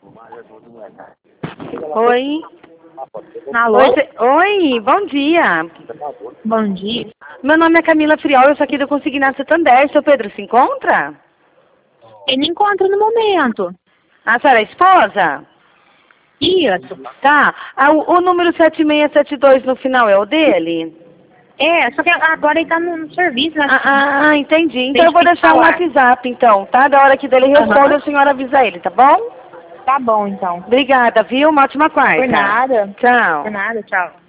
Oi. Alô? Oi, bom dia. Bom dia. Meu nome é Camila Friol, eu sou aqui do Consignado Santander. Seu Pedro se encontra? Ele encontra no momento. A senhora é esposa? Isso. Tá. O número 7672 no final é o dele? É, só que agora ele tá no serviço, né? Entendi. Então eu vou deixar um WhatsApp, então, tá? Da hora que dele responde, a senhora avisa ele, tá bom? Tá bom, então. Obrigada, viu? Uma ótima quarta. Por nada. Tchau. Por nada, tchau.